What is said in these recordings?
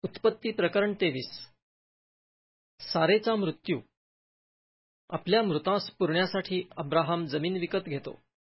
उत्पत्ती प्रकरण 23. सारेचा मृत्यू. आपल्या मृतास पुरण्यासाठी अब्राहाम जमीन विकत घेतो.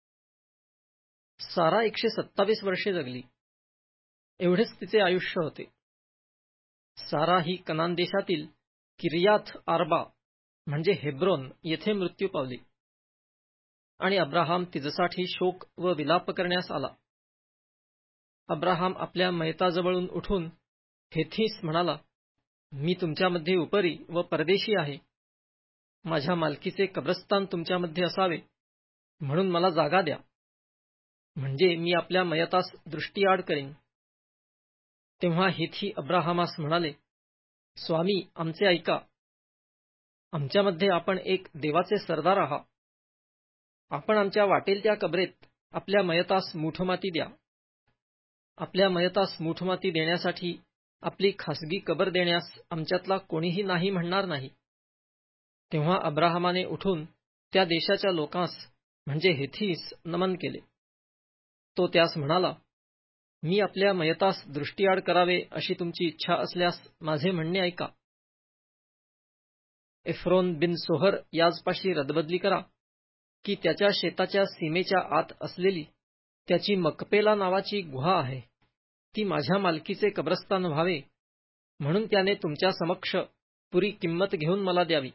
सारा 127 वर्षे जगली. एवढेच तिचे आयुष्य होते. सारा ही कनान देशातील किर्याथ आर्बा म्हणजे हेब्रोन येथे मृत्यू पावली आणि अब्राहाम तिच्यासाठी शोक व विलाप करण्यास आला. अब्राहाम आपल्या मयताजवळून उठून हेथीस म्हणाला, मी तुमच्यामध्ये उपरी व परदेशी आहे. माझ्या मालकीचे कब्रस्तान तुमच्यामध्ये असावे म्हणून मला जागा द्या, म्हणजे मी आपल्या मयतास दृष्टीआड करीन. तेव्हा हेथी अब्राहामास म्हणाले, स्वामी, आमचे ऐका. आमच्यामध्ये आपण एक देवाचे सरदार आहात. आपण आमच्या वाटेल त्या कबरेत आपल्या मयतास मूठमाती द्या. आपल्या मयतास मूठमाती देण्यासाठी आपली खासगी कबर देण्यास आमच्यातला कोणीही नाही म्हणणार नाही. तेव्हा अब्राहामाने उठून त्या देशाच्या लोकांस म्हणजे हेथीस नमन केले. तो त्यास म्हणाला, मी आपल्या मयतास दृष्टीआड करावे अशी तुमची इच्छा असल्यास माझे म्हणणे ऐका. एफ्रोन बिन सोहर याजपाशी रदबदली करा की त्याच्या शेताच्या सीमेच्या आत असलेली त्याची मकपेला नावाची गुहा आहे, ती माझ्या मालकीचे कब्रस्तान व्हावे म्हणून त्याने तुमच्या समक्ष पुरी किंमत घेऊन मला द्यावी.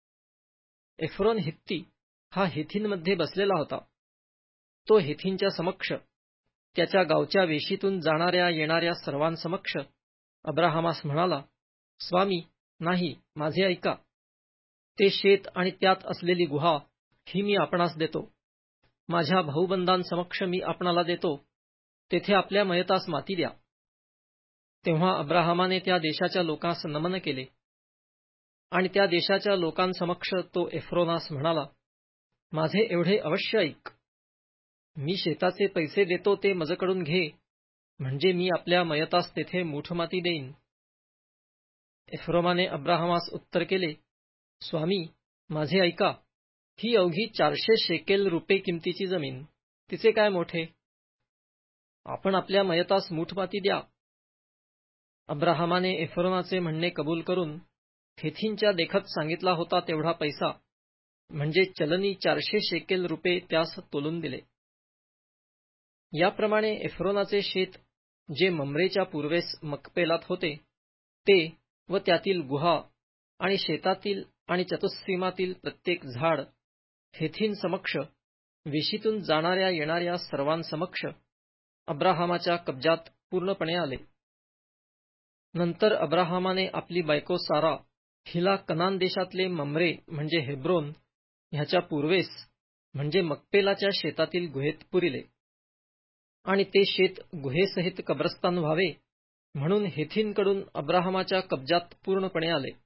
एफ्रोन हित्ती हा हेथींमध्ये बसलेला होता. तो हेथींच्या समक्ष त्याच्या गावच्या वेशीतून जाणाऱ्या येणाऱ्या सर्वांसमक्ष अब्राहामास म्हणाला, स्वामी, नाही, माझे ऐका. ते शेत आणि त्यात असलेली गुहा ही मी आपणास देतो. माझ्या भाऊबंधांसमक्ष मी आपणाला देतो. तेथे आपल्या मयतास माती द्या. तेव्हा अब्राहामाने त्या देशाच्या लोकांस नमन केले आणि त्या देशाच्या लोकांसमक्ष तो एफ्रोनास म्हणाला, माझे एवढे अवश्य ऐक. मी शेताचे पैसे देतो ते मजकडून घे, म्हणजे मी आपल्या मयतास तेथे मूठमाती देईन. एफ्रोमाने अब्राहामास उत्तर केले, स्वामी, माझे ऐका. ही अवघी 400 शेकेल रुपये किमतीची जमीन, तिचे काय मोठे. आपण आपल्या मयतास मूठमाती द्या. अब्राहामाने एफ्रोनाचे म्हणणे कबूल करून हेथींच्या देखत सांगितला होता तेवढा पैसा म्हणजे चलनी 400 शेकेल रुपये त्यास तोलून दिले. याप्रमाणे एफ्रोनाचे शेत जे मम्रेच्या पूर्वेस मकपेलात होते ते व त्यातील गुहा आणि शेतातील आणि चतुस्सीमातील प्रत्येक झाड हेथींसमक्ष वेशीतून जाणाऱ्या येणाऱ्या सर्वांसमक्ष अब्राहामाच्या कब्जात पूर्णपणे आले. नंतर अब्राहामाने आपली बायको सारा हिला कनान देशातले मम्रे म्हणजे हेब्रोन ह्याच्या पूर्वेस म्हणजे मकपेलाच्या शेतातील गुहेत पुरिले आणि ते शेत गुहेसहित कब्रस्तान व्हावे म्हणून हेथींकडून अब्राहामाच्या कब्जात पूर्णपणे आले.